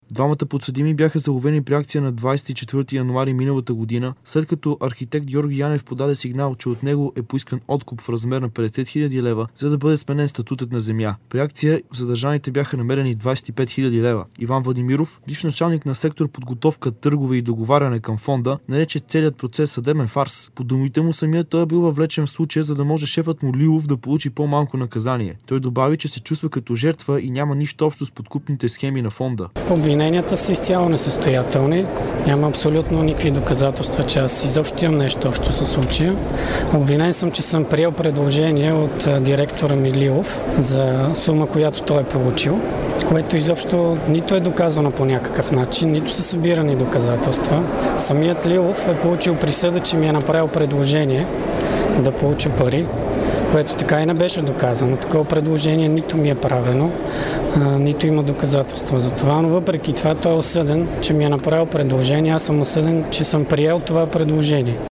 Двамата подсъдими бяха заловени при акция на 24 януари миналата година, след като архитект Георги Янев подаде сигнал, че от него е поискан откуп в размер на 50 000 лева, за да бъде сменен статутът на земя. При акция в задържаните бяха намерени 25 000 лева. Иван Владимиров, бивш началник на сектор подготовка, търгове и договаряне към фонда, нарече целият процес съдебен фарс. По думите му самият той е бил въвлечен в случая, за да може шефът му Лилов да получи по-малко наказание. Той добави, че се чувства като жертва и няма нищо общо с подкупните схеми на фонда. Обвиненията са изцяло несъстоятелни. Няма абсолютно никакви доказателства, че аз изобщо имам нещо общо със случая. Обвинен съм, че съм приел предложение от директора ми Лилов за сума, която той е получил, което изобщо нито е доказано по някакъв начин, нито са събирани доказателства. Самият Лилов е получил присъда, че ми е направил предложение да получа пари, което така и не беше доказано. Такова предложение нито ми е правено, нито има доказателства за това, но въпреки това той е осъден, че ми е направил предложение, аз съм осъден, че съм приел това предложение.